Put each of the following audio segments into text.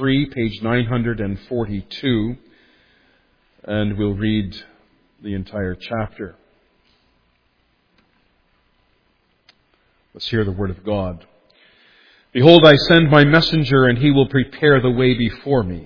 3, page 942, and we'll read the entire chapter. Let's hear the word of God. Behold, I send my messenger, and he will prepare the way before me.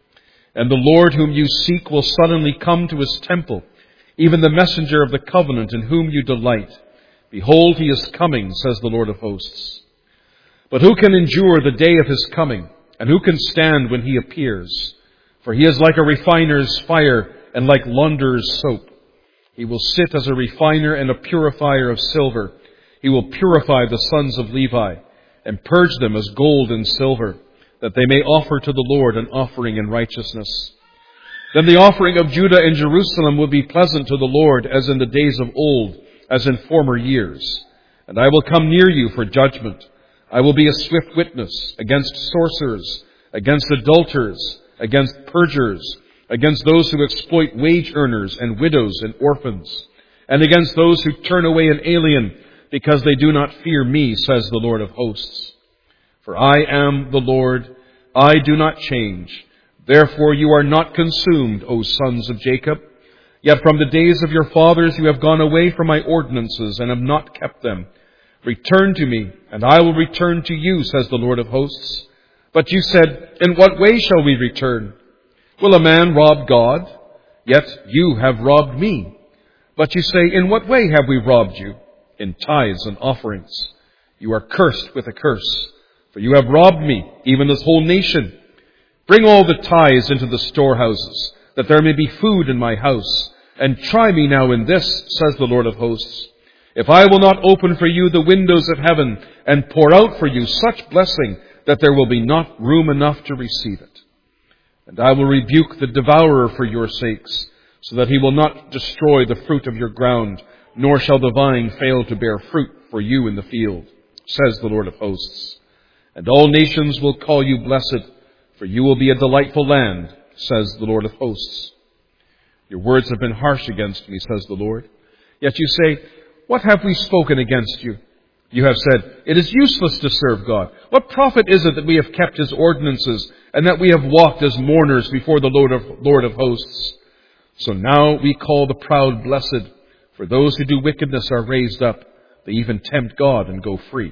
And the Lord whom you seek will suddenly come to his temple, even the messenger of the covenant in whom you delight. Behold, he is coming, says the Lord of hosts. But who can endure the day of his coming? And who can stand when he appears? For he is like a refiner's fire and like launderer's soap. He will sit as a refiner and a purifier of silver. He will purify the sons of Levi and purge them as gold and silver, that they may offer to the Lord an offering in righteousness. Then the offering of Judah and Jerusalem will be pleasant to the Lord, as in the days of old, as in former years. And I will come near you for judgment. I will be a swift witness against sorcerers, against adulterers, against perjurers, against those who exploit wage earners and widows and orphans, and against those who turn away an alien, because they do not fear me, says the Lord of hosts. For I am the Lord, I do not change. Therefore you are not consumed, O sons of Jacob. Yet from the days of your fathers you have gone away from my ordinances and have not kept them. Return to me, and I will return to you, says the Lord of hosts. But you said, in what way shall we return? Will a man rob God? Yet you have robbed me. But you say, in what way have we robbed you? In tithes and offerings. You are cursed with a curse, for you have robbed me, even this whole nation. Bring all the tithes into the storehouses, that there may be food in my house. And try me now in this, says the Lord of hosts. If I will not open for you the windows of heaven and pour out for you such blessing that there will be not room enough to receive it. And I will rebuke the devourer for your sakes, so that he will not destroy the fruit of your ground, nor shall the vine fail to bear fruit for you in the field, says the Lord of hosts. And all nations will call you blessed, for you will be a delightful land, says the Lord of hosts. Your words have been harsh against me, says the Lord. Yet you say, what have we spoken against you? You have said, it is useless to serve God. What profit is it that we have kept his ordinances, and that we have walked as mourners before the Lord of hosts? So now we call the proud blessed, for those who do wickedness are raised up. They even tempt God and go free.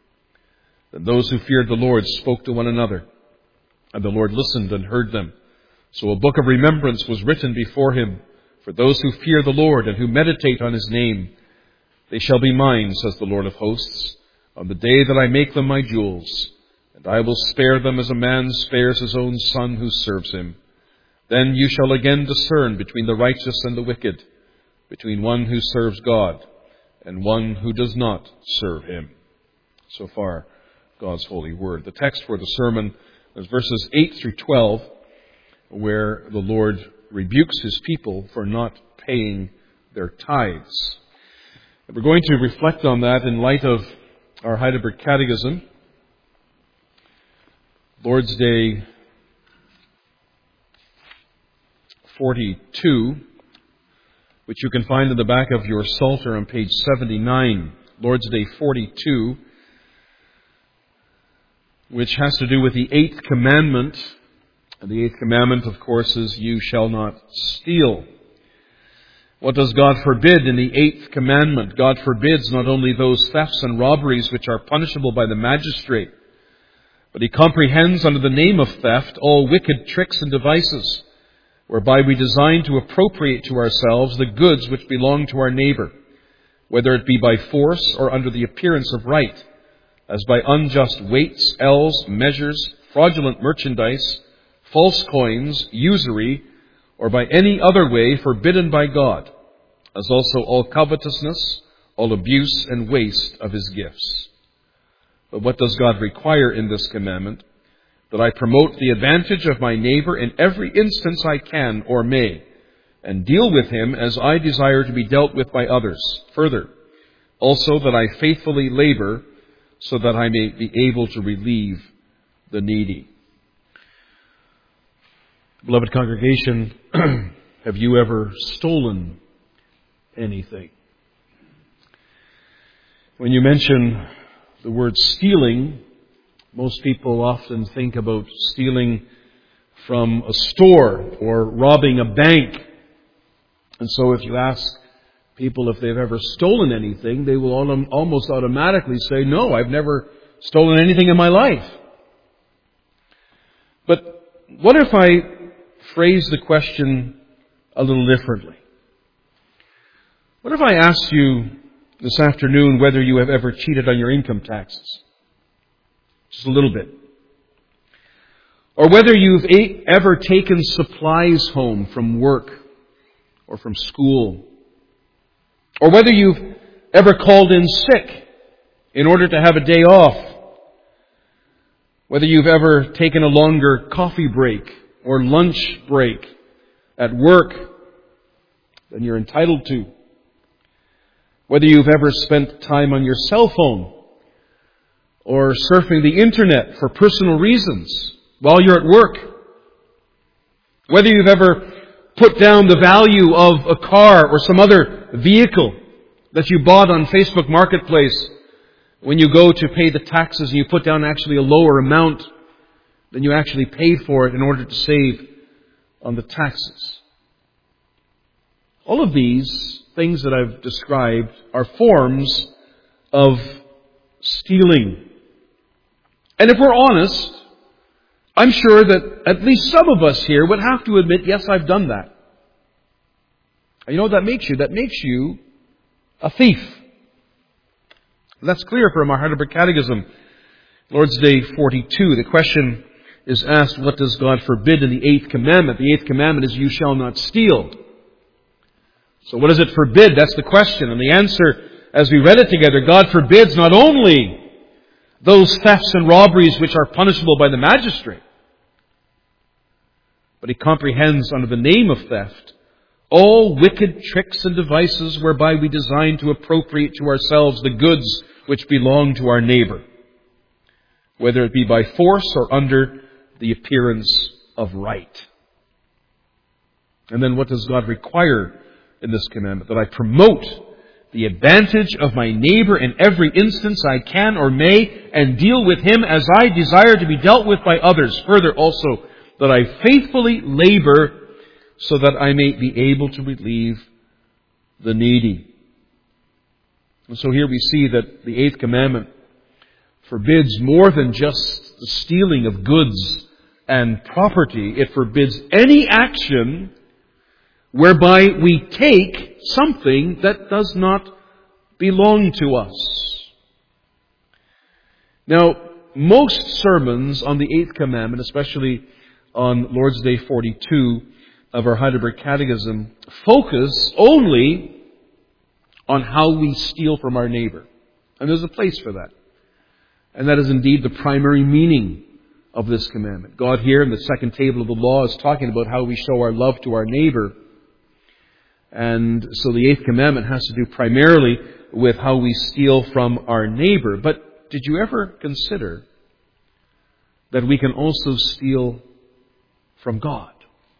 Then those who feared the Lord spoke to one another, and the Lord listened and heard them. So a book of remembrance was written before him for those who fear the Lord and who meditate on his name. They shall be mine, says the Lord of hosts, on the day that I make them my jewels, and I will spare them as a man spares his own son who serves him. Then you shall again discern between the righteous and the wicked, between one who serves God and one who does not serve him. So far, God's holy word. The text for the sermon is verses 8 through 12, where the Lord rebukes his people for not paying their tithes. And we're going to reflect on that in light of our Heidelberg Catechism, Lord's Day 42, which you can find in the back of your Psalter on page 79, Lord's Day 42, which has to do with the 8th commandment. And the 8th commandment, of course, is you shall not steal. What does God forbid in the 8th commandment? God forbids not only those thefts and robberies which are punishable by the magistrate, but he comprehends under the name of theft all wicked tricks and devices, whereby we design to appropriate to ourselves the goods which belong to our neighbor, whether it be by force or under the appearance of right, as by unjust weights, ells, measures, fraudulent merchandise, false coins, usury, or by any other way forbidden by God, as also all covetousness, all abuse and waste of his gifts. But what does God require in this commandment? That I promote the advantage of my neighbor in every instance I can or may, and deal with him as I desire to be dealt with by others. Further, also that I faithfully labor so that I may be able to relieve the needy. Beloved congregation, have you ever stolen anything? When you mention the word stealing, Most people often think about stealing from a store or robbing a bank. And so if you ask people if they've ever stolen anything, they will almost automatically say, no, I've never stolen anything in my life. But what if I phrase the question a little differently? What if I asked you this afternoon whether you have ever cheated on your income taxes? Just a little bit. Or whether you've ever taken supplies home from work or from school. Or whether you've ever called in sick in order to have a day off. Whether you've ever taken a longer coffee break or lunch break at work than you're entitled to. Whether you've ever spent time on your cell phone or surfing the internet for personal reasons while you're at work. Whether you've ever put down the value of a car or some other vehicle that you bought on Facebook Marketplace when you go to pay the taxes and you put down actually a lower amount than you actually paid for it in order to save on the taxes. All of these things that I've described are forms of stealing. And if we're honest, I'm sure that at least some of us here would have to admit, yes, I've done that. And you know what that makes you? That makes you a thief. And that's clear from our Heidelberg Catechism, Lord's Day 42. The question is asked, what does God forbid in the 8th commandment? The 8th commandment is, you shall not steal. So what does it forbid? That's the question. And the answer, as we read it together, God forbids not only those thefts and robberies which are punishable by the magistrate, but He comprehends under the name of theft all wicked tricks and devices whereby we design to appropriate to ourselves the goods which belong to our neighbor, whether it be by force or under the appearance of right. And then what does God require in this commandment? That I promote the advantage of my neighbor in every instance I can or may, and deal with him as I desire to be dealt with by others. Further also, that I faithfully labor so that I may be able to relieve the needy. And so here we see that the 8th commandment forbids more than just the stealing of goods and property. It forbids any action whereby we take something that does not belong to us. Now, most sermons on the 8th commandment, especially on Lord's Day 42 of our Heidelberg Catechism, focus only on how we steal from our neighbor. And there's a place for that. And that is indeed the primary meaning of this commandment. God here in the second table of the law is talking about how we show our love to our neighbor. And so the 8th commandment has to do primarily with how we steal from our neighbor. But did you ever consider that we can also steal from God?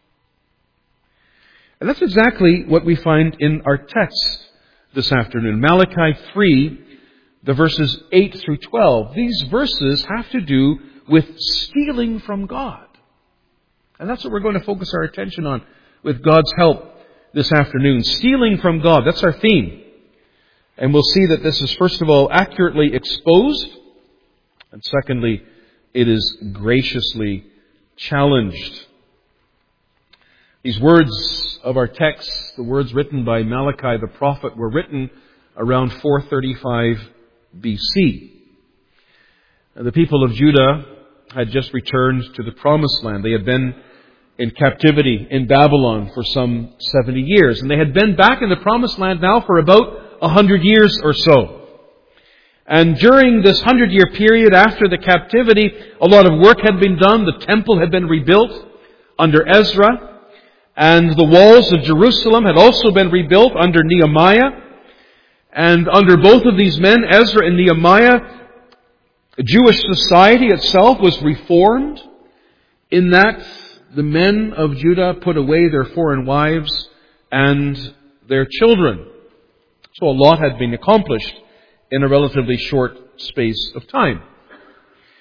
And that's exactly what we find in our text this afternoon. Malachi 3, the verses 8 through 12. These verses have to do with stealing from God. And that's what we're going to focus our attention on with God's help this afternoon. Stealing from God. That's our theme. And we'll see that this is, first of all, accurately exposed. And secondly, it is graciously challenged. These words of our text, the words written by Malachi the prophet, were written around 435 BC. The people of Judah had just returned to the Promised Land. They had been in captivity in Babylon for some 70 years. And they had been back in the Promised Land now for about 100 years or so. And during this 100-year period after the captivity, a lot of work had been done. The temple had been rebuilt under Ezra. And the walls of Jerusalem had also been rebuilt under Nehemiah. And under both of these men, Ezra and Nehemiah, Jewish society itself was reformed in that the men of Judah put away their foreign wives and their children. So a lot had been accomplished in a relatively short space of time.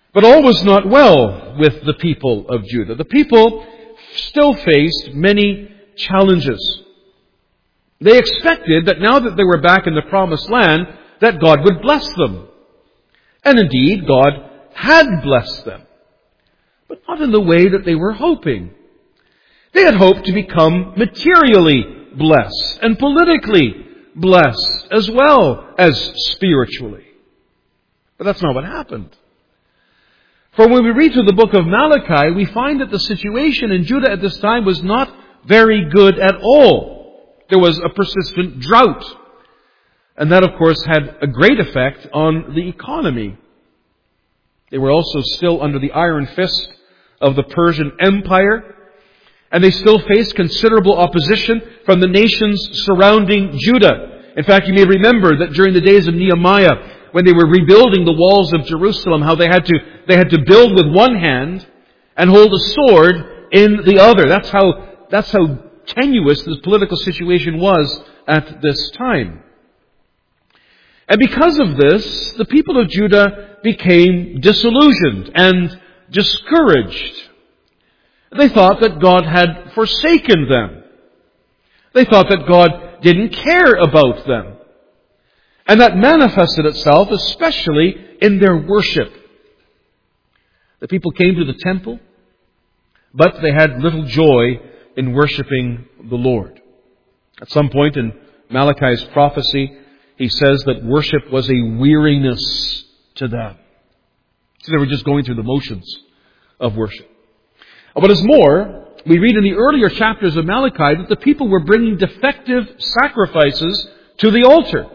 But all was not well with the people of Judah. The people still faced many challenges. They expected that now that they were back in the promised land, that God would bless them. And indeed, God had blessed them. But not in the way that they were hoping. They had hoped to become materially blessed and politically blessed as well as spiritually. But that's not what happened. For when we read through the book of Malachi, we find that the situation in Judah at this time was not very good at all. There was a persistent drought. And that, of course, had a great effect on the economy. They were also still under the iron fist of the Persian Empire. And they still faced considerable opposition from the nations surrounding Judah. In fact, you may remember that during the days of Nehemiah, when they were rebuilding the walls of Jerusalem, how they had to build with one hand and hold a sword in the other. That's how tenuous this political situation was at this time. And because of this, the people of Judah became disillusioned and discouraged. They thought that God had forsaken them. They thought that God didn't care about them. And that manifested itself especially in their worship. The people came to the temple, but they had little joy in worshiping the Lord. At some point in Malachi's prophecy, he says that worship was a weariness to them. So they were just going through the motions of worship. What is more, we read in the earlier chapters of Malachi that the people were bringing defective sacrifices to the altar.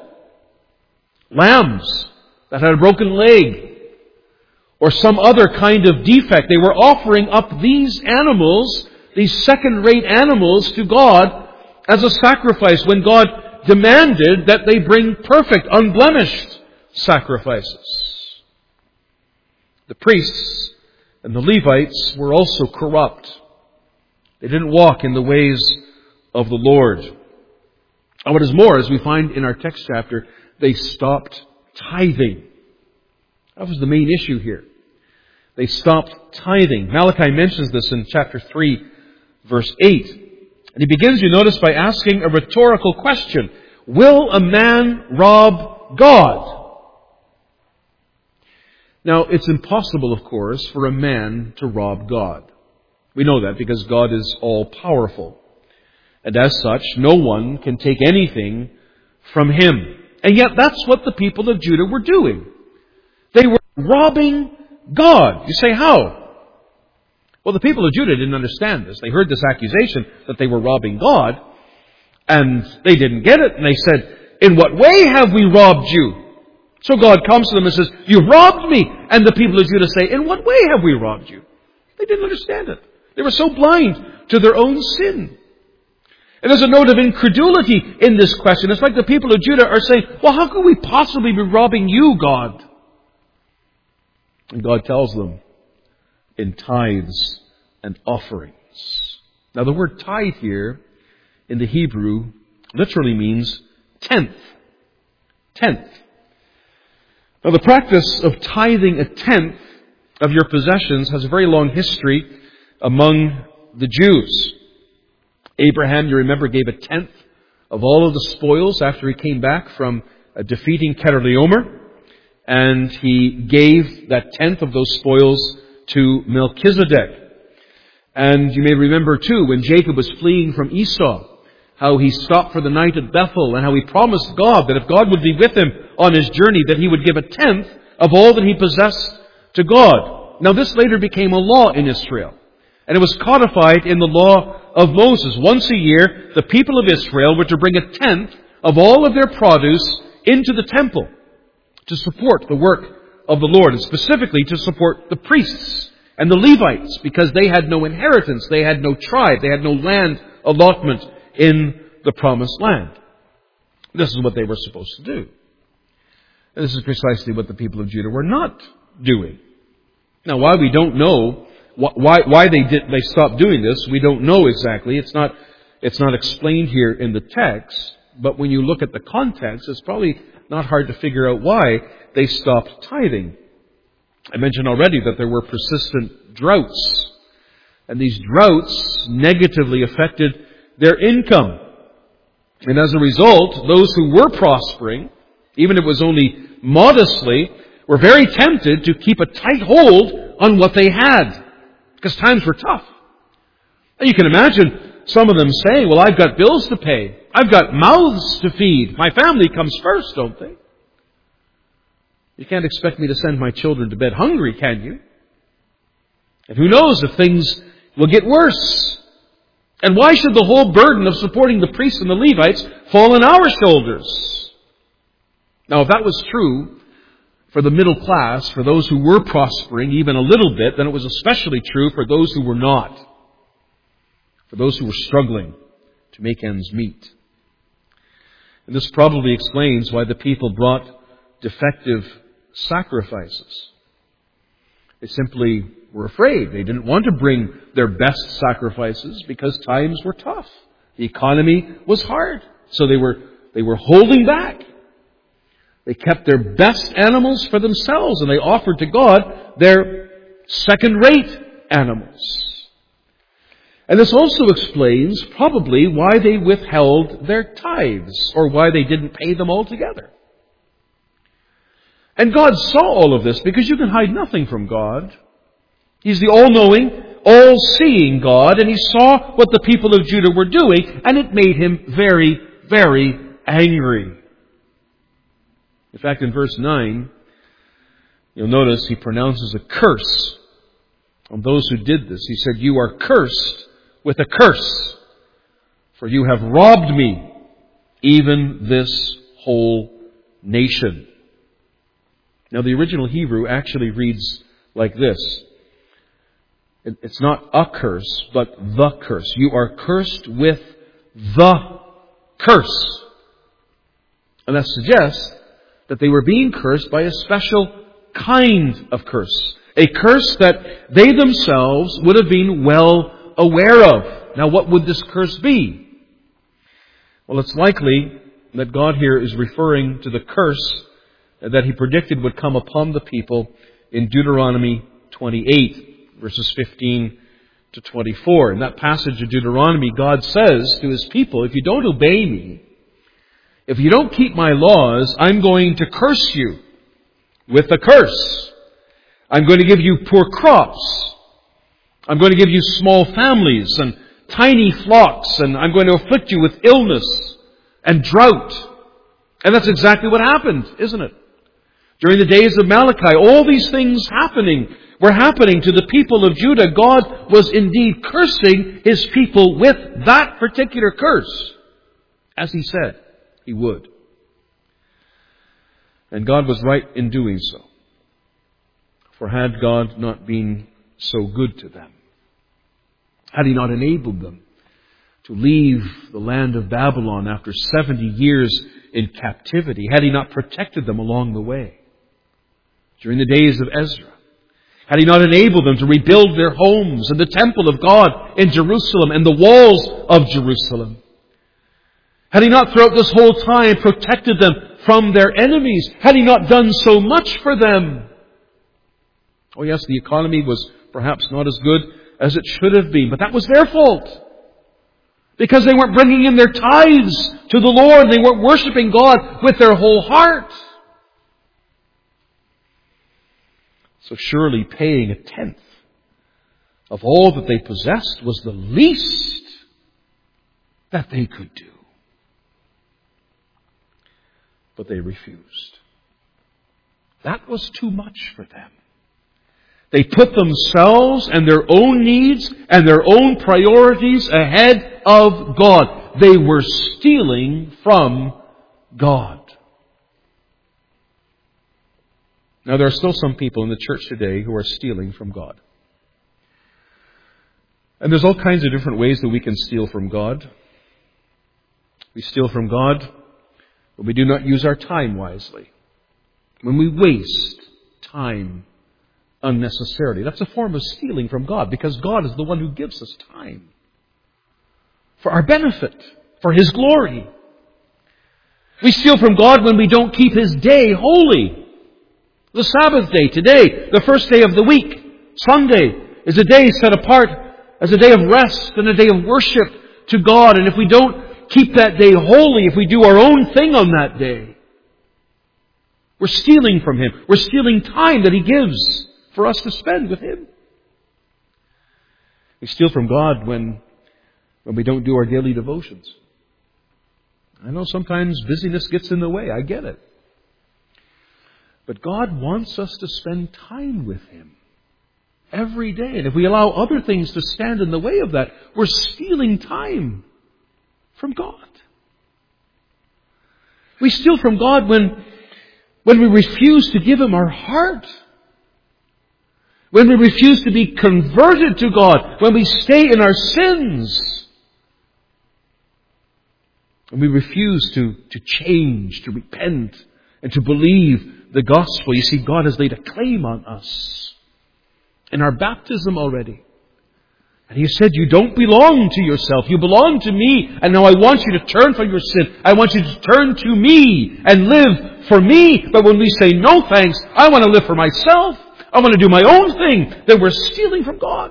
Lambs that had a broken leg or some other kind of defect. They were offering up these animals, these second-rate animals, to God as a sacrifice when God demanded that they bring perfect, unblemished sacrifices. The priests and the Levites were also corrupt. They didn't walk in the ways of the Lord. And what is more, as we find in our text chapter, they stopped tithing. That was the main issue here. They stopped tithing. Malachi mentions this in chapter 3, verse 8. And he begins, you notice, by asking a rhetorical question. Will a man rob God? Now, it's impossible, of course, for a man to rob God. We know that because God is all-powerful. And as such, no one can take anything from Him. And yet that's what the people of Judah were doing. They were robbing God. You say, how? Well, the people of Judah didn't understand this. They heard this accusation that they were robbing God, and they didn't get it. And they said, in what way have we robbed you? So God comes to them and says, you robbed me. And the people of Judah say, in what way have we robbed you? They didn't understand it. They were so blind to their own sin. And there's a note of incredulity in this question. It's like the people of Judah are saying, well, how could we possibly be robbing you, God? And God tells them, in tithes and offerings. Now the word tithe here in the Hebrew literally means tenth. Tenth. Now the practice of tithing a tenth of your possessions has a very long history among the Jews. Abraham, you remember, gave a tenth of all of the spoils after he came back from defeating Chedorlaomer. And he gave that tenth of those spoils to Melchizedek. And you may remember too, when Jacob was fleeing from Esau, how he stopped for the night at Bethel, and how he promised God that if God would be with him on his journey, that he would give a tenth of all that he possessed to God. Now this later became a law in Israel. And it was codified in the law of Moses. Once a year, the people of Israel were to bring a tenth of all of their produce into the temple to support the work of the Lord, and specifically to support the priests and the Levites, because they had no inheritance, they had no tribe, they had no land allotment in the promised land. This is what they were supposed to do. And this is precisely what the people of Judah were not doing. Now, why we don't know why they stopped doing this, we don't know exactly. It's not explained here in the text, but when you look at the context, it's probably not hard to figure out why they stopped tithing. I mentioned already that there were persistent droughts, and these droughts negatively affected their income. And as a result, those who were prospering, even if it was only modestly, were very tempted to keep a tight hold on what they had, because times were tough. And you can imagine some of them saying, well, I've got bills to pay. I've got mouths to feed. My family comes first, don't they? You can't expect me to send my children to bed hungry, can you? And who knows if things will get worse. And why should the whole burden of supporting the priests and the Levites fall on our shoulders? Now, if that was true for the middle class, for those who were prospering even a little bit, then it was especially true for those who were not. For those who were struggling to make ends meet. And this probably explains why the people brought defective sacrifices. They simply were afraid. They didn't want to bring their best sacrifices because times were tough. The economy was hard. So they were holding back. They kept their best animals for themselves, and they offered to God their second-rate animals. And this also explains probably why they withheld their tithes, or why they didn't pay them altogether. And God saw all of this, because you can hide nothing from God. He's the all-knowing, all-seeing God, and He saw what the people of Judah were doing, and it made Him very, very angry. In fact, in verse 9, you'll notice He pronounces a curse on those who did this. He said, "You are cursed with a curse, for you have robbed me, even this whole nation." Now, the original Hebrew actually reads like this. It's not a curse, but the curse. You are cursed with the curse. And that suggests that they were being cursed by a special kind of curse. A curse that they themselves would have been well aware of. Now, what would this curse be? Well, it's likely that God here is referring to the curse that He predicted would come upon the people in Deuteronomy 28, verses 15 to 24. In that passage of Deuteronomy, God says to His people, if you don't obey me, if you don't keep my laws, I'm going to curse you with a curse. I'm going to give you poor crops. I'm going to give you small families and tiny flocks, and I'm going to afflict you with illness and drought. And that's exactly what happened, isn't it? During the days of Malachi, all these things were happening to the people of Judah. God was indeed cursing His people with that particular curse, as He said He would. And God was right in doing so. For had God not been so good to them, had He not enabled them to leave the land of Babylon after 70 years in captivity, had He not protected them along the way during the days of Ezra, had He not enabled them to rebuild their homes and the temple of God in Jerusalem and the walls of Jerusalem, had He not throughout this whole time protected them from their enemies, had He not done so much for them? Oh yes, the economy was perhaps not as good as it should have been, but that was their fault. Because they weren't bringing in their tithes to the Lord. They weren't worshiping God with their whole heart. So surely paying a tenth of all that they possessed was the least that they could do. But they refused. That was too much for them. They put themselves and their own needs and their own priorities ahead of God. They were stealing from God. Now, there are still some people in the church today who are stealing from God. And there's all kinds of different ways that we can steal from God. We steal from God when we do not use our time wisely. When we waste time unnecessarily. That's a form of stealing from God, because God is the one who gives us time for our benefit, for His glory. We steal from God when we don't keep His day holy. The Sabbath day, today, the first day of the week, Sunday, is a day set apart as a day of rest and a day of worship to God. And if we don't keep that day holy, if we do our own thing on that day, we're stealing from Him. We're stealing time that He gives for us to spend with Him. We steal from God when we don't do our daily devotions. I know sometimes busyness gets in the way. I get it. But God wants us to spend time with Him every day. And if we allow other things to stand in the way of that, we're stealing time from God. We steal from God when we refuse to give Him our heart. When we refuse to be converted to God. When we stay in our sins. And we refuse to change, to repent, and to believe the gospel. You see, God has laid a claim on us in our baptism already. And He said, you don't belong to yourself. You belong to Me. And now I want you to turn from your sin. I want you to turn to Me and live for Me. But when we say, no thanks, I want to live for myself. I want to do my own thing. Then we're stealing from God.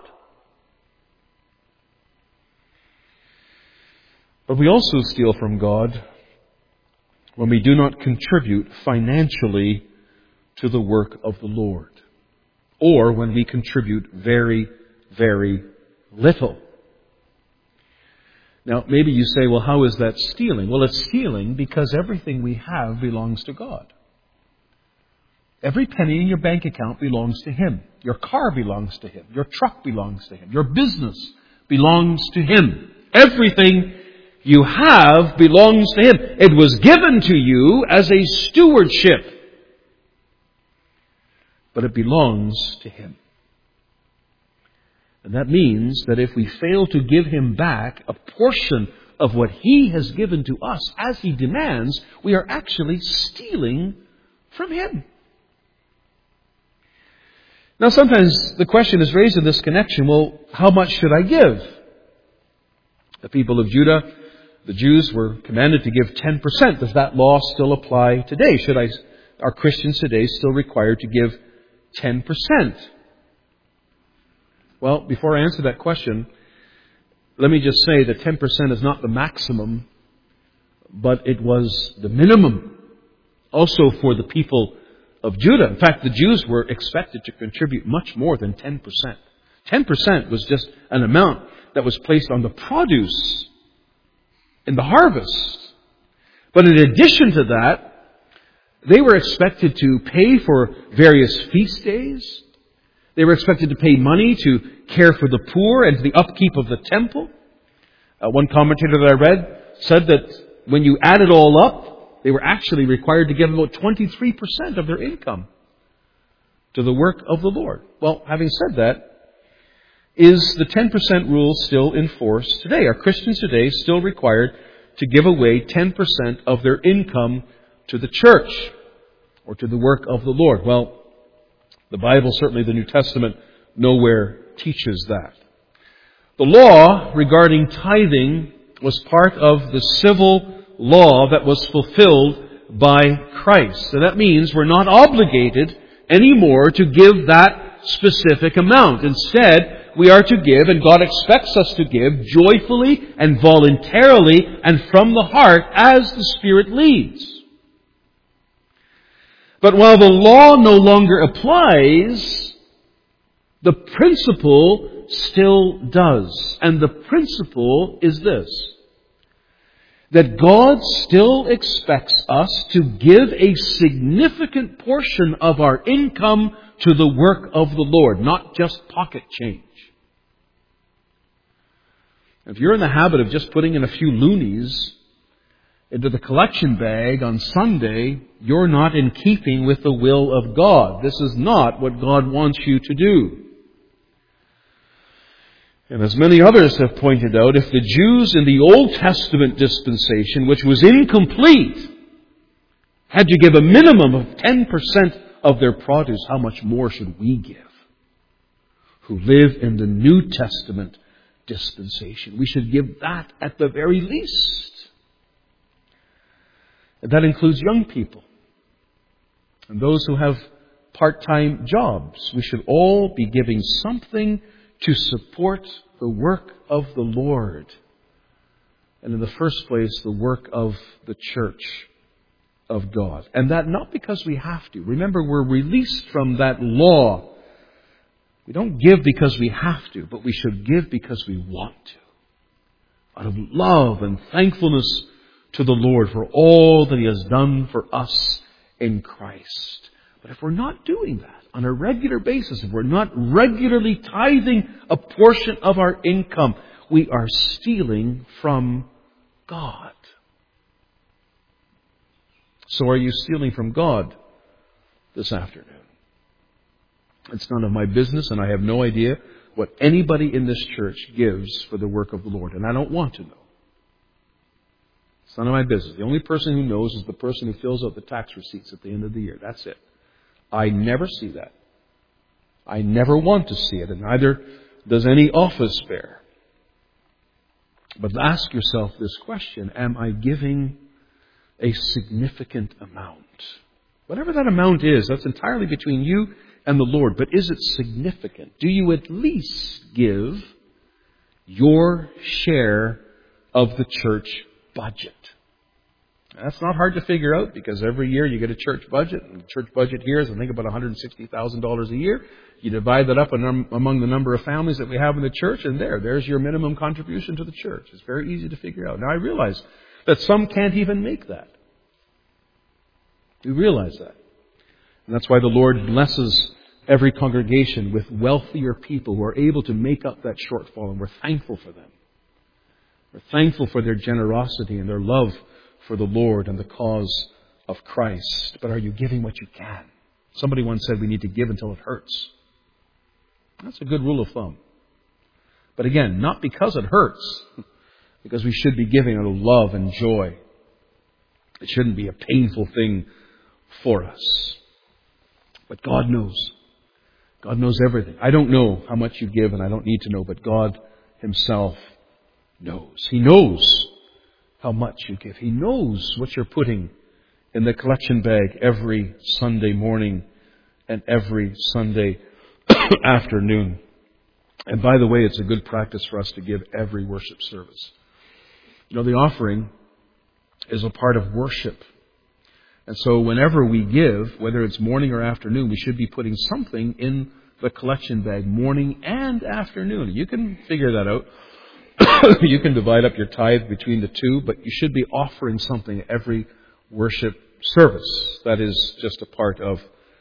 But we also steal from God when we do not contribute financially to the work of the Lord. Or when we contribute very, very little. Now, maybe you say, well, how is that stealing? Well, it's stealing because everything we have belongs to God. Every penny in your bank account belongs to Him. Your car belongs to Him. Your truck belongs to Him. Your business belongs to Him. Everything you have belongs to Him. It was given to you as a stewardship. But it belongs to Him. And that means that if we fail to give Him back a portion of what He has given to us as He demands, we are actually stealing from Him. Now sometimes the question is raised in this connection, well, how much should I give? The people of Judah, the Jews, were commanded to give 10%. Does that law still apply today? Are Christians today still required to give 10%? Well, before I answer that question, let me just say that 10% is not the maximum, but it was the minimum also for the people of Judah. In fact, the Jews were expected to contribute much more than 10%. 10% was just an amount that was placed on the produce in the harvest. But in addition to that, they were expected to pay for various feast days. They were expected to pay money to care for the poor and for the upkeep of the temple. One commentator that I read said that when you add it all up, they were actually required to give about 23% of their income to the work of the Lord. Well, having said that, is the 10% rule still in force today? Are Christians today still required to give away 10% of their income to the church or to the work of the Lord? Well, the Bible, certainly the New Testament, nowhere teaches that. The law regarding tithing was part of the civil law that was fulfilled by Christ. So that means we're not obligated anymore to give that specific amount. Instead, we are to give, and God expects us to give, joyfully and voluntarily and from the heart as the Spirit leads. But while the law no longer applies, the principle still does. And the principle is this: that God still expects us to give a significant portion of our income to the work of the Lord, not just pocket change. If you're in the habit of just putting in a few loonies into the collection bag on Sunday, you're not in keeping with the will of God. This is not what God wants you to do. And as many others have pointed out, if the Jews in the Old Testament dispensation, which was incomplete, had to give a minimum of 10% of their produce, how much more should we give, who live in the New Testament dispensation? We should give that at the very least. And that includes young people and those who have part-time jobs. We should all be giving something to support the work of the Lord. And in the first place, the work of the church of God. And that not because we have to. Remember, we're released from that law. We don't give because we have to, but we should give because we want to. Out of love and thankfulness to the Lord for all that He has done for us in Christ. But if we're not doing that on a regular basis, if we're not regularly tithing a portion of our income, we are stealing from God. So are you stealing from God this afternoon? It's none of my business, and I have no idea what anybody in this church gives for the work of the Lord, and I don't want to know. It's none of my business. The only person who knows is the person who fills out the tax receipts at the end of the year. That's it. I never see that. I never want to see it, and neither does any office bearer. But ask yourself this question: am I giving a significant amount? Whatever that amount is, that's entirely between you and the Lord. But is it significant? Do you at least give your share of the church budget? That's not hard to figure out, because every year you get a church budget. And the church budget here is, I think, about $160,000 a year. You divide that up among the number of families that we have in the church, and there's your minimum contribution to the church. It's very easy to figure out. Now, I realize that some can't even make that. We realize that. And that's why the Lord blesses every congregation with wealthier people who are able to make up that shortfall, and we're thankful for them. We're thankful for their generosity and their love for the Lord and the cause of Christ. But are you giving what you can? Somebody once said we need to give until it hurts. That's a good rule of thumb. But again, not because it hurts, because we should be giving out of love and joy. It shouldn't be a painful thing for us. But God knows. God knows everything. I don't know how much you give, and I don't need to know, but God Himself knows. He knows how much you give. He knows what you're putting in the collection bag every Sunday morning and every Sunday afternoon. And by the way, it's a good practice for us to give every worship service. You know, the offering is a part of worship. And so whenever we give, whether it's morning or afternoon, we should be putting something in the collection bag morning and afternoon. You can figure that out. You can divide up your tithe between the two, but you should be offering something every worship service. That is just a part of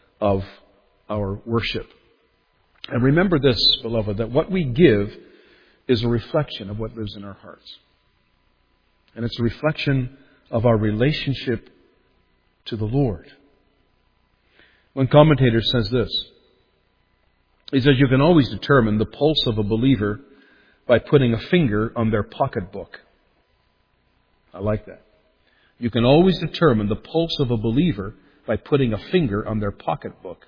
our worship. And remember this, beloved, that what we give is a reflection of what lives in our hearts. And it's a reflection of our relationship to the Lord. One commentator says this. He says, you can always determine the pulse of a believer by putting a finger on their pocketbook. I like that. You can always determine the pulse of a believer by putting a finger on their pocketbook.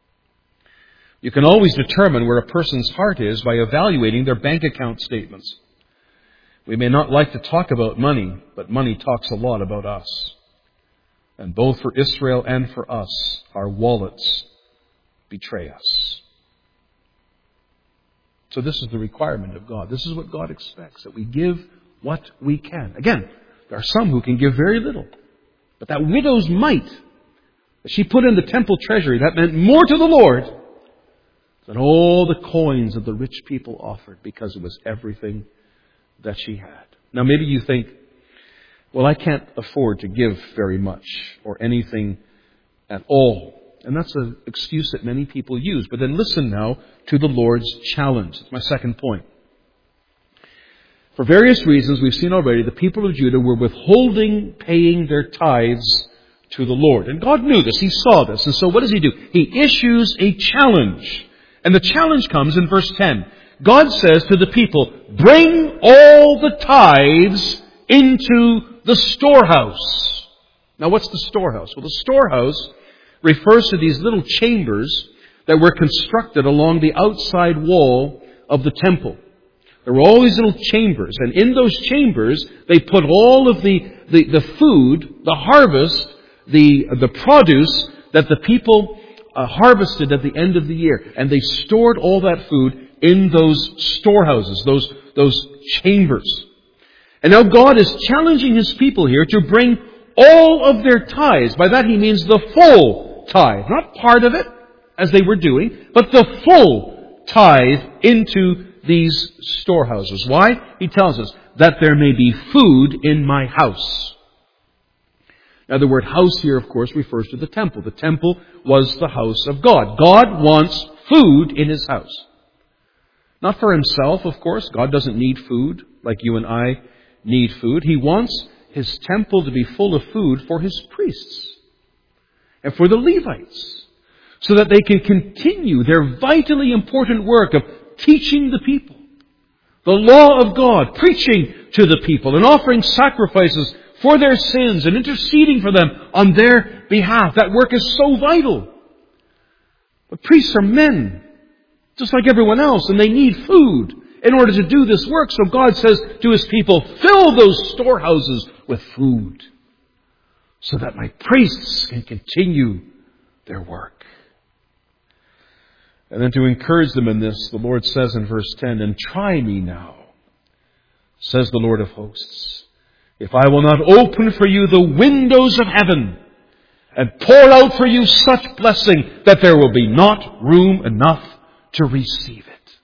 You can always determine where a person's heart is by evaluating their bank account statements. We may not like to talk about money, but money talks a lot about us. And both for Israel and for us, our wallets betray us. So this is the requirement of God. This is what God expects, that we give what we can. Again, there are some who can give very little. But that widow's mite that she put in the temple treasury, that meant more to the Lord than all the coins that the rich people offered, because it was everything that she had. Now maybe you think, well, I can't afford to give very much or anything at all. And that's an excuse that many people use. But then listen now to the Lord's challenge. That's my second point. For various reasons, we've seen already, the people of Judah were withholding paying their tithes to the Lord. And God knew this. He saw this. And so what does He do? He issues a challenge. And the challenge comes in verse 10. God says to the people, bring all the tithes into the storehouse. Now what's the storehouse? Well, the storehouse refers to these little chambers that were constructed along the outside wall of the temple. There were all these little chambers, and in those chambers they put all of the food, the harvest, the produce that the people harvested at the end of the year. And they stored all that food in those storehouses, those chambers. And now God is challenging His people here to bring all of their tithes. By that He means the full tithe. Not part of it, as they were doing, but the full tithe into these storehouses. Why? He tells us, that there may be food in my house. Now the word house here, of course, refers to the temple. The temple was the house of God. God wants food in His house. Not for Himself, of course. God doesn't need food like you and I need food. He wants His temple to be full of food for His priests and for the Levites, so that they can continue their vitally important work of teaching the people the law of God, preaching to the people and offering sacrifices for their sins and interceding for them on their behalf. That work is so vital. But priests are men, just like everyone else, and they need food in order to do this work. So God says to His people, fill those storehouses with food so that my priests can continue their work. And then to encourage them in this, the Lord says in verse 10, and try me now, says the Lord of hosts, if I will not open for you the windows of heaven and pour out for you such blessing that there will be not room enough to receive it.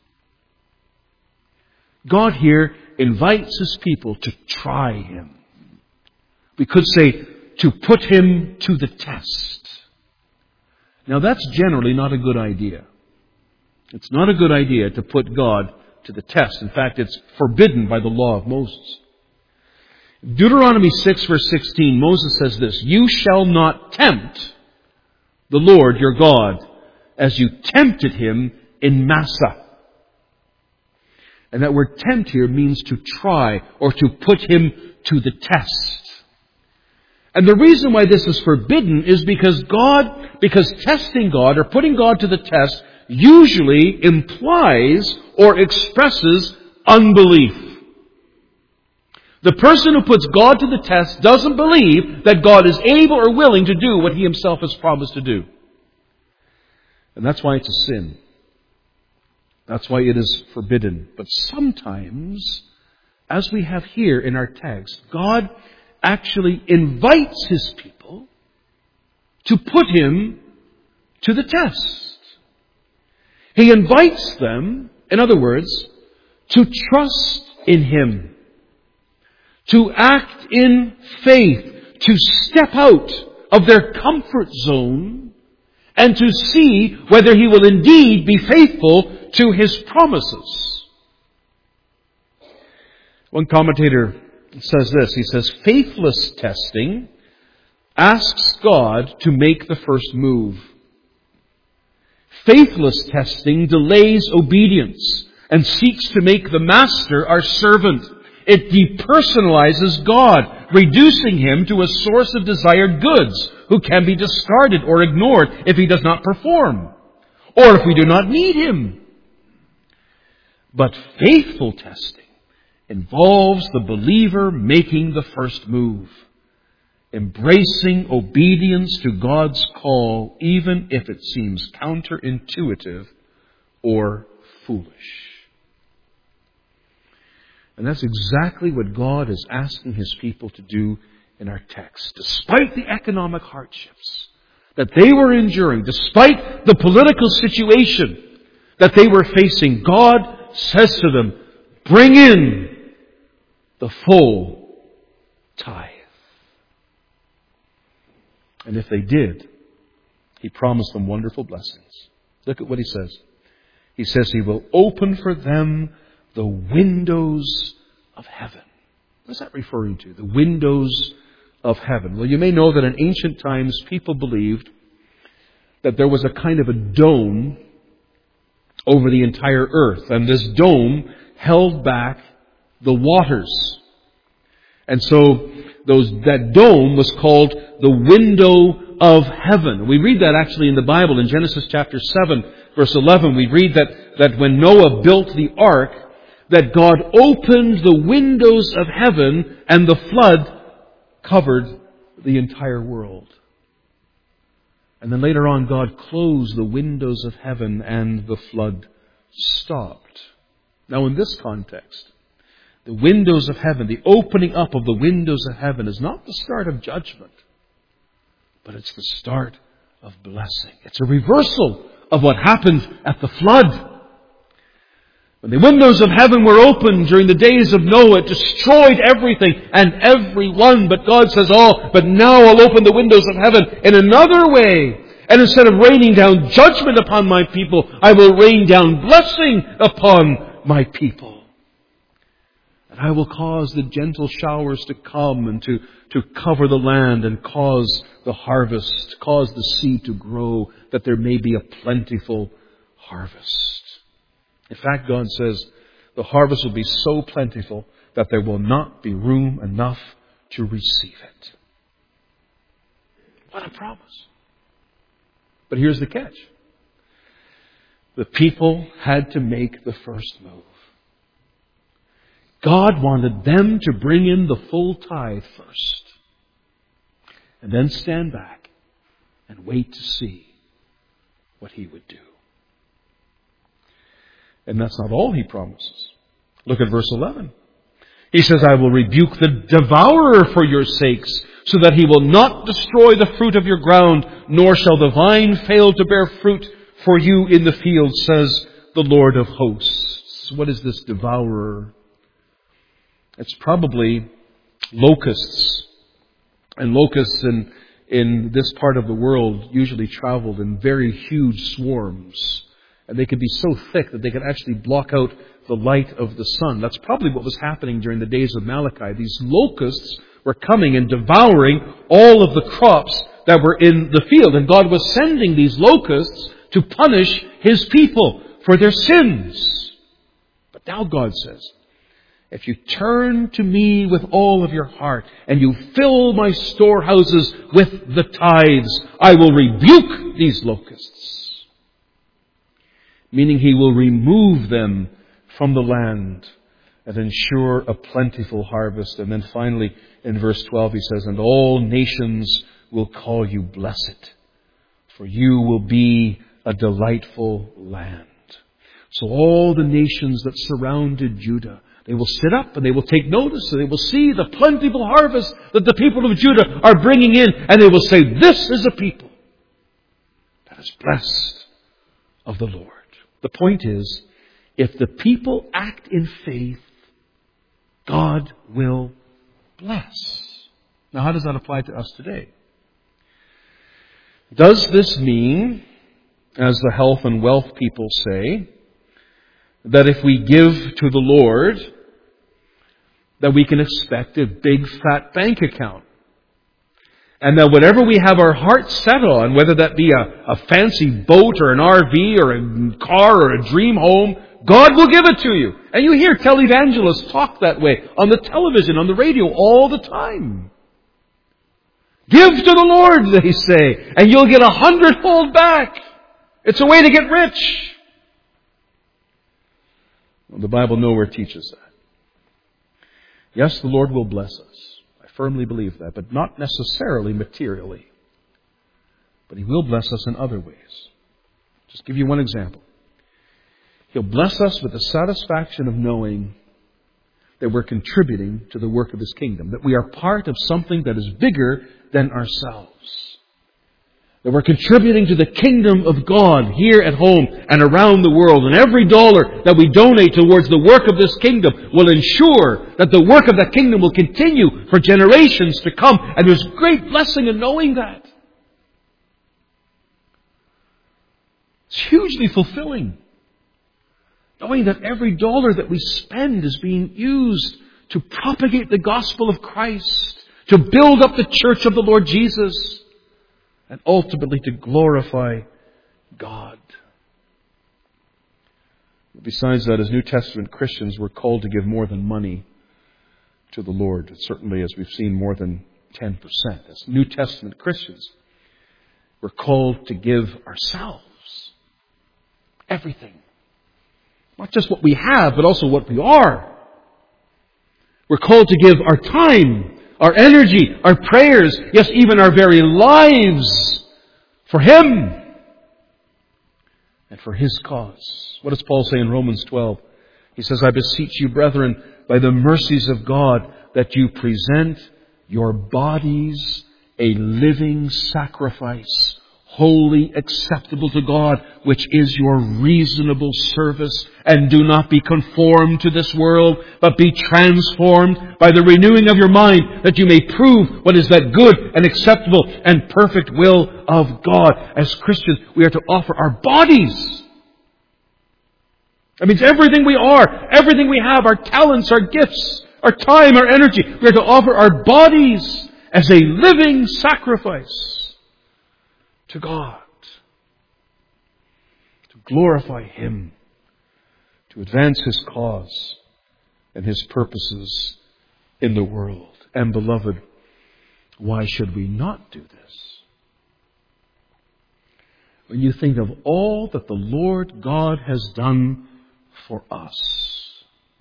God here invites His people to try Him. We could say to put Him to the test. Now that's generally not a good idea. It's not a good idea to put God to the test. In fact, it's forbidden by the law of Moses. Deuteronomy 6 verse 16, Moses says this, you shall not tempt the Lord your God as you tempted Him in Massah. And that word tempt here means to try or to put Him to the test. And the reason why this is forbidden is because testing God or putting God to the test usually implies or expresses unbelief. The person who puts God to the test doesn't believe that God is able or willing to do what He Himself has promised to do. And that's why it's a sin. That's why it is forbidden. But sometimes, as we have here in our text, God actually invites His people to put Him to the test. He invites them, in other words, to trust in Him, to act in faith, to step out of their comfort zone and to see whether He will indeed be faithful to His promises. One commentator says this, he says, faithless testing asks God to make the first move. Faithless testing delays obedience and seeks to make the master our servant. It depersonalizes God, reducing Him to a source of desired goods who can be discarded or ignored if He does not perform, or if we do not need Him. But faithful testing involves the believer making the first move, embracing obedience to God's call, even if it seems counterintuitive or foolish. And that's exactly what God is asking His people to do in our text. Despite the economic hardships that they were enduring, despite the political situation that they were facing, God says to them, bring in the full tithe. And if they did, He promised them wonderful blessings. Look at what He says. He says He will open for them the windows of heaven. What is that referring to? The windows of heaven. Well, you may know that in ancient times people believed that there was a kind of a dome over the entire earth. And this dome held back the waters. And so that dome was called the window of heaven. We read that actually in the Bible in Genesis chapter 7, verse 11. We read that when Noah built the ark, that God opened the windows of heaven and the flood covered the entire world. And then later on, God closed the windows of heaven and the flood stopped. Now in this context, the windows of heaven, the opening up of the windows of heaven is not the start of judgment, but it's the start of blessing. It's a reversal of what happened at the flood. When the windows of heaven were opened during the days of Noah, it destroyed everything and everyone. But God says, but now I'll open the windows of heaven in another way. And instead of raining down judgment upon my people, I will rain down blessing upon my people. And I will cause the gentle showers to come and to cover the land and cause the harvest, cause the seed to grow, that there may be a plentiful harvest. In fact, God says the harvest will be so plentiful that there will not be room enough to receive it. What a promise. But here's the catch. The people had to make the first move. God wanted them to bring in the full tithe first, and then stand back and wait to see what He would do. And that's not all He promises. Look at verse 11. He says, I will rebuke the devourer for your sakes, so that he will not destroy the fruit of your ground, nor shall the vine fail to bear fruit for you in the field, says the Lord of hosts. What is this devourer? It's probably locusts. And locusts in this part of the world usually traveled in very huge swarms. And they could be so thick that they could actually block out the light of the sun. That's probably what was happening during the days of Malachi. These locusts were coming and devouring all of the crops that were in the field. And God was sending these locusts to punish His people for their sins. But now God says, if you turn to me with all of your heart and you fill my storehouses with the tithes, I will rebuke these locusts. Meaning He will remove them from the land and ensure a plentiful harvest. And then finally, in verse 12, He says, and all nations will call you blessed, for you will be a delightful land. So all the nations that surrounded Judah, they will sit up and they will take notice and they will see the plentiful harvest that the people of Judah are bringing in. And they will say, this is a people that is blessed of the Lord. The point is, if the people act in faith, God will bless. Now, how does that apply to us today? Does this mean, as the health and wealth people say, that if we give to the Lord, that we can expect a big fat bank account? And that whatever we have our heart set on, whether that be a fancy boat or an RV or a car or a dream home, God will give it to you. And you hear televangelists talk that way on the television, on the radio all the time. Give to the Lord, they say, and you'll get 100-fold back. It's a way to get rich. Well, the Bible nowhere teaches that. Yes, the Lord will bless us. I firmly believe that, but not necessarily materially. But He will bless us in other ways. Just give you one example. He'll bless us with the satisfaction of knowing that we're contributing to the work of His kingdom, that we are part of something that is bigger than ourselves. That we're contributing to the kingdom of God here at home and around the world. And every dollar that we donate towards the work of this kingdom will ensure that the work of that kingdom will continue for generations to come. And there's great blessing in knowing that. It's hugely fulfilling. Knowing that every dollar that we spend is being used to propagate the gospel of Christ, to build up the church of the Lord Jesus, and ultimately to glorify God. Besides that, as New Testament Christians, we're called to give more than money to the Lord. Certainly, as we've seen, more than 10%. As New Testament Christians, we're called to give ourselves. Everything. Not just what we have, but also what we are. We're called to give our time, our energy, our prayers, yes, even our very lives for Him and for His cause. What does Paul say in Romans 12? He says, I beseech you, brethren, by the mercies of God, that you present your bodies a living sacrifice, holy, acceptable to God, which is your reasonable service. And do not be conformed to this world, but be transformed by the renewing of your mind, that you may prove what is that good and acceptable and perfect will of God. As Christians, we are to offer our bodies. That means everything we are, everything we have, our talents, our gifts, our time, our energy. We are to offer our bodies as a living sacrifice to God, to glorify Him, to advance His cause and His purposes in the world. And beloved, why should we not do this? When you think of all that the Lord God has done for us,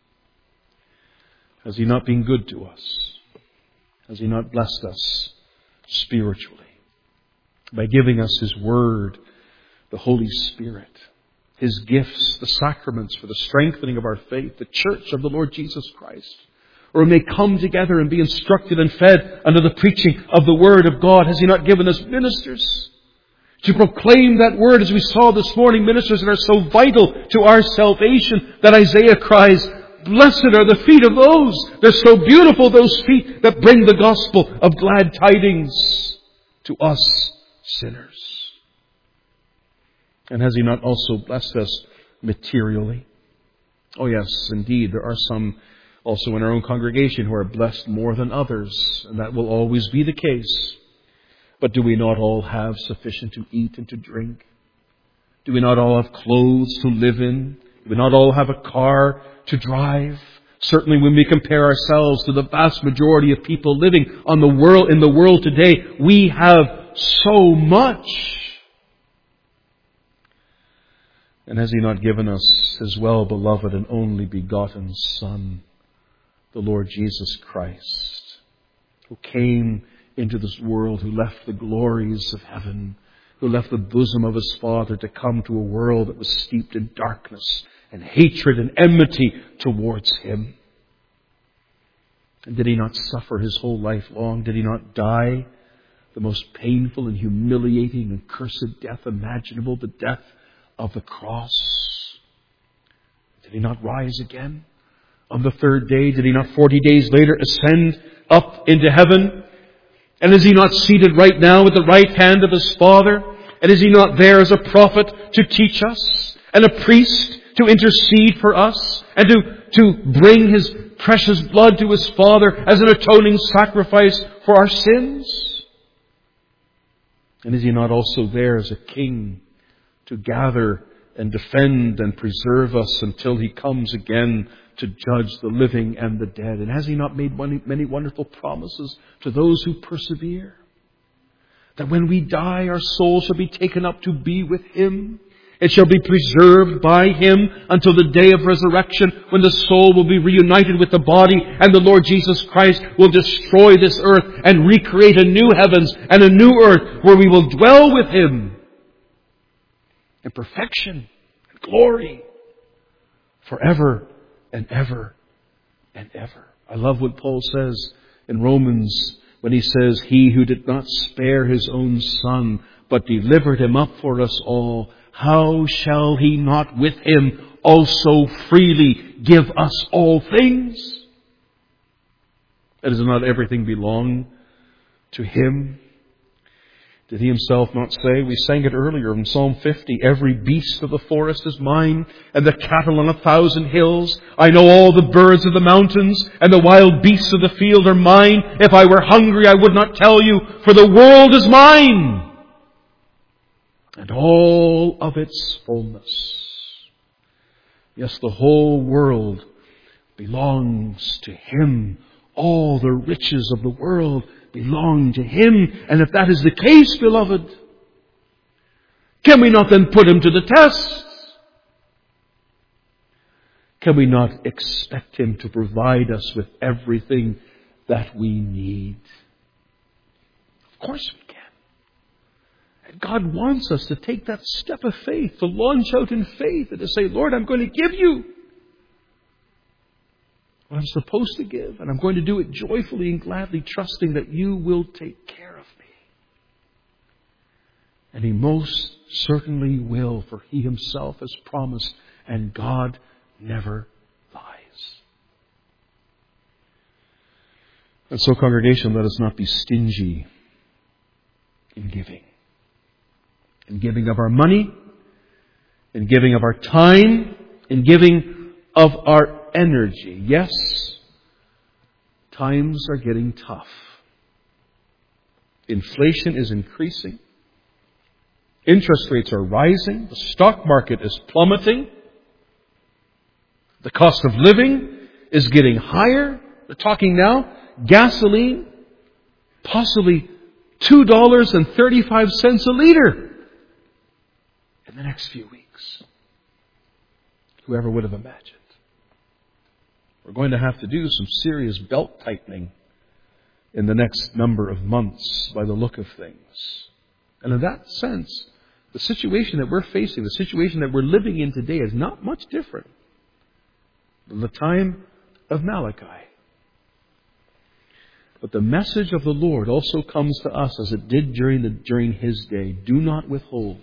has He not been good to us? Has He not blessed us spiritually by giving us His Word, the Holy Spirit, His gifts, the sacraments for the strengthening of our faith, the church of the Lord Jesus Christ, where we may come together and be instructed and fed under the preaching of the Word of God? Has He not given us ministers to proclaim that Word, as we saw this morning, ministers that are so vital to our salvation that Isaiah cries, blessed are the feet of those. They're so beautiful, those feet that bring the gospel of glad tidings to us sinners. And has He not also blessed us materially? Oh yes, indeed, there are some also in our own congregation who are blessed more than others, and that will always be the case. But do we not all have sufficient to eat and to drink? Do we not all have clothes to live in? Do we not all have a car to drive? Certainly when we compare ourselves to the vast majority of people living in the world today, we have so much. And has He not given us His well-beloved and only begotten Son, the Lord Jesus Christ, who came into this world, who left the glories of heaven, who left the bosom of His Father to come to a world that was steeped in darkness and hatred and enmity towards Him? And did He not suffer His whole life long? Did He not die the most painful and humiliating and cursed death imaginable, the death of the cross? Did He not rise again on the third day? Did He not 40 days later ascend up into heaven? And is He not seated right now at the right hand of His Father? And is He not there as a prophet to teach us, and a priest to intercede for us, and to bring His precious blood to His Father as an atoning sacrifice for our sins? And is He not also there as a king to gather and defend and preserve us until He comes again to judge the living and the dead? And has He not made many wonderful promises to those who persevere? That when we die, our soul shall be taken up to be with Him. It shall be preserved by Him until the day of resurrection, when the soul will be reunited with the body, and the Lord Jesus Christ will destroy this earth and recreate a new heavens and a new earth where we will dwell with Him in perfection and glory forever and ever and ever. I love what Paul says in Romans when he says, He who did not spare His own Son, but delivered Him up for us all, how shall He not with Him also freely give us all things? Does not everything belong to Him? Did He Himself not say, we sang it earlier in Psalm 50, every beast of the forest is mine, and the cattle on 1,000 hills. I know all the birds of the mountains, and the wild beasts of the field are mine. If I were hungry, I would not tell you, for the world is mine, and all of its fullness. Yes, the whole world belongs to Him. All the riches of the world belong to Him. And if that is the case, beloved, can we not then put Him to the test? Can we not expect Him to provide us with everything that we need? Of course we can. And God wants us to take that step of faith, to launch out in faith and to say, Lord, I'm going to give you what I'm supposed to give, and I'm going to do it joyfully and gladly, trusting that you will take care of me. And He most certainly will, for He Himself has promised, and God never lies. And so, congregation, let us not be stingy in giving. In giving of our money, in giving of our time, in giving of our energy. Yes, times are getting tough. Inflation is increasing. Interest rates are rising. The stock market is plummeting. The cost of living is getting higher. We're talking now, gasoline, possibly $2.35 a liter in the next few weeks. Whoever would have imagined? We're going to have to do some serious belt tightening in the next number of months by the look of things. And in that sense, the situation that we're facing, the situation that we're living in today is not much different than the time of Malachi. But the message of the Lord also comes to us as it did during His day. Do not withhold.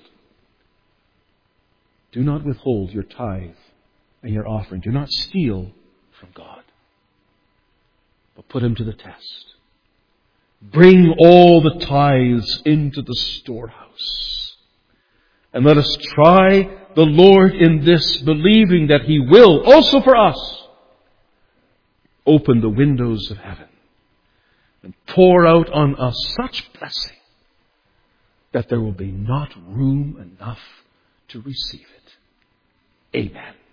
Do not withhold your tithe and your offering. Do not steal from God, but put Him to the test. Bring all the tithes into the storehouse. And let us try the Lord in this, believing that He will, also for us, open the windows of heaven and pour out on us such blessing that there will be not room enough to receive it. Amen.